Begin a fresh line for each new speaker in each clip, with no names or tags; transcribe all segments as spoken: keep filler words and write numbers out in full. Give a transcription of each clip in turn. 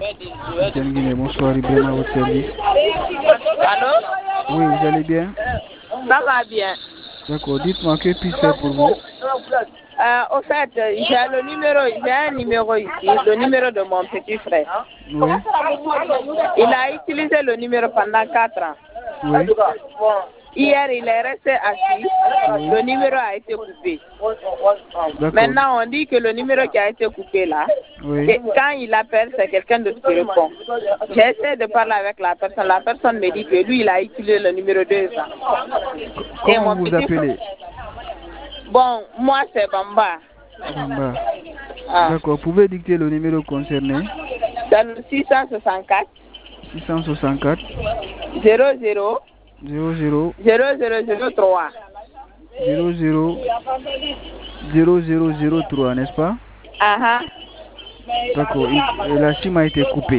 M T N Guinée, bonsoir, Ibrahima à votre service.
Allô?
Oui, vous allez bien?
Ça va bien.
D'accord, dites-moi, que puis-je faire pour vous?
Euh, au fait, j'ai le numéro, j'ai un numéro ici, le numéro de mon petit frère.
Oui.
Il a utilisé le numéro pendant quatre ans.
Oui.
Hier, il est resté assis.
Oui.
Le numéro a été coupé.
D'accord.
Maintenant, on dit que le numéro qui a été coupé là,
Oui.
et quand il appelle, c'est quelqu'un d'autre qui répond. J'essaie de parler avec la personne. La personne me dit que lui, il a utilisé le numéro deux ans. Et
Comment
mon
vous vous
petit
appelez?
Bon, moi, c'est Bamba.
Bamba.
Ah.
D'accord, vous pouvez dicter le numéro concerné?
C'est le six cent soixante-quatre.
six cent soixante-quatre.
zéro zéro.
zéro zéro.
zéro zéro zéro trois.
zéro zéro. zéro zéro zéro trois, n'est-ce pas?
Ah.
D'accord, la SIM a été coupée.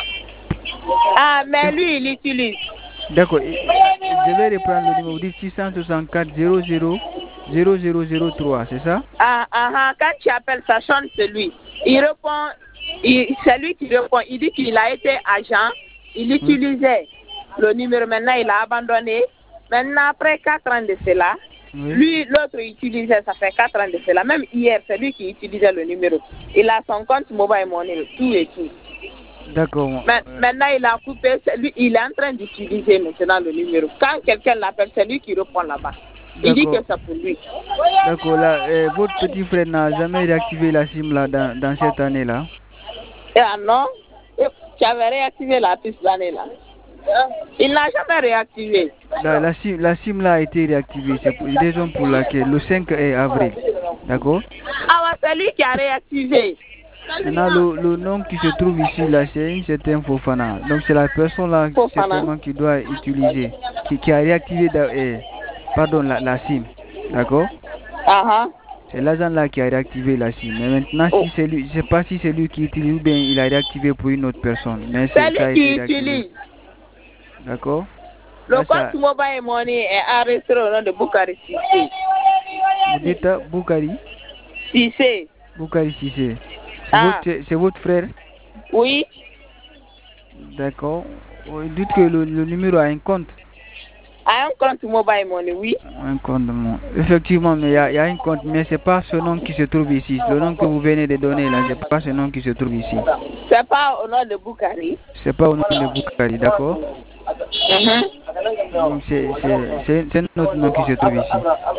Ah, mais lui, il utilise.
D'accord, je vais reprendre le numéro. Vous dites six cent soixante-quatre zéro zéro zéro zéro zéro trois, c'est ça?
Ah, ah, ah, quand tu appelles, ça change celui. Il répond, il, c'est lui qui répond. Il dit qu'il a été agent, il utilisait oui. le numéro. Maintenant, il a abandonné. Maintenant, après quatre ans de cela, oui. lui, l'autre utilisait, ça fait quatre ans de cela. Même hier, c'est lui qui utilisait le numéro. Il a son compte mobile money, tout et tout.
D'accord.
Maintenant, il a coupé, lui, il est en train d'utiliser maintenant le numéro. Quand quelqu'un l'appelle, c'est lui qui répond là-bas. Il dit que c'est pour lui.
D'accord, là, euh, votre petit frère n'a jamais réactivé la SIM là dans, dans cette année-là?
Ah non, tu avais réactivé la puce l'année là. Il n'a jamais réactivé.
La, la, SIM, la SIM là a été réactivée, c'est pour une raison pour laquelle le cinq avril. D'accord?
Ah ouais, c'est lui qui a réactivé.
Maintenant, le, le nom qui se trouve ici, là, c'est une certaine Fofana. Donc, c'est la personne là, certainement, qui doit utiliser, qui, qui a réactivé, eh, pardon, la, la SIM. D'accord?
Uh-huh.
C'est l'agent là qui a réactivé la SIM. Mais maintenant, oh. si c'est lui, je ne sais pas si c'est lui qui utilise ou bien il a réactivé pour une autre personne. Mais
c'est lui
ça a
qui
été
utilise.
D'accord?
Le compte ça... mobile money est enregistré au nom de Boukari Sissé.
Vous dites Boukari?
Sissé.
Boukari Sissé. C'est ah. votre, votre frère?
Oui.
D'accord. Vous dites que le, le numéro a un compte?
A un compte mobile money, oui.
Un compte, effectivement, mais il y, y a un compte, mais ce n'est pas ce nom qui se trouve ici. Le nom que vous venez de donner là, ce n'est pas ce nom qui se trouve ici.
Ce n'est pas au nom de Boukari?
Ce n'est pas au nom de Boukari, d'accord?
Mm-hmm.
Donc c'est un autre nom qui se trouve ici.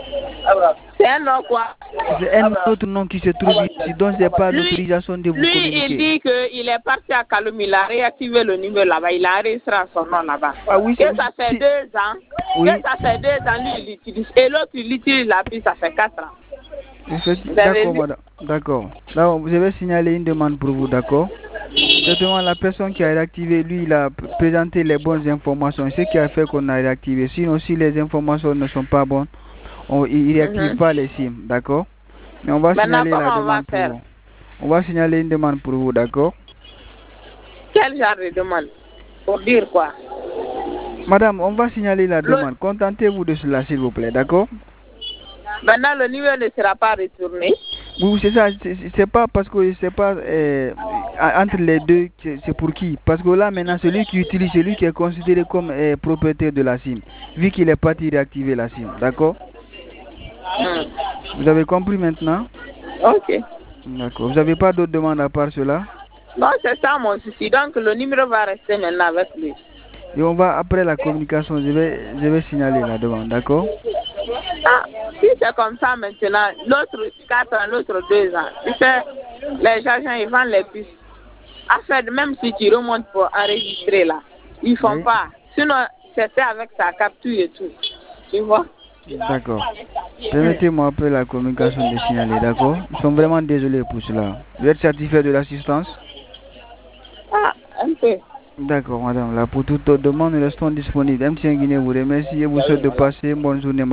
C'est un nom quoi?
C'est un autre nom qui se trouve ici, donc je n'ai pas l'autorisation de vous
lui,
communiquer.
Il dit qu'il est parti à Kaloum, il a réactivé le numéro là-bas, il a enregistré son nom là-bas.
Ah oui,
que ça fait si... deux ans, oui. que ça fait deux ans, lui il l'utilise. Et l'autre il utilise la puce, ça fait quatre ans.
D'accord, madame. D'accord. Là, je vais signaler une demande pour vous, d'accord? Certainement, la personne qui a réactivé, lui, il a présenté les bonnes informations. Ce qui a fait qu'on a réactivé. Sinon, si les informations ne sont pas bonnes, on, il ne réactive mm-hmm. pas les SIM, d'accord? Mais on va
Maintenant,
signaler la
on
demande pour vous. On va signaler une demande pour vous, d'accord?
Quel genre de demande? Pour dire quoi?
Madame, on va signaler la demande. Le... Contentez-vous de cela, s'il vous plaît, d'accord?
Maintenant, le numéro ne sera pas retourné.
Oui, c'est ça. C'est pas parce que c'est pas euh, entre les deux, c'est pour qui? Parce que là, maintenant, celui qui utilise, celui qui est considéré comme euh, propriétaire de la SIM, vu qu'il est parti réactiver la SIM, d'accord? Hmm. Vous avez compris maintenant?
Ok.
D'accord. Vous n'avez pas d'autres demandes à part cela?
Non, c'est ça mon souci. Donc, le numéro va rester maintenant avec lui.
Et on va, après la communication, je vais, je vais signaler la demande, d'accord?
Ah, si c'est comme ça maintenant, l'autre quatre ans, l'autre deux ans, tu sais, les agents, ils vendent les puces. En fait, même si tu remontes pour enregistrer là, ils ne font oui. pas. Sinon, c'était avec sa carte, tout et tout. Tu vois?
D'accord. Permettez-moi après la communication de signaler, d'accord? Nous sommes vraiment désolés pour cela. Vous êtes satisfait de l'assistance?
Ah, un peu.
D'accord, madame. Là, pour toute demande, nous restons disponibles. M T N Guinée vous remercie et vous souhaite de passer une bonne journée.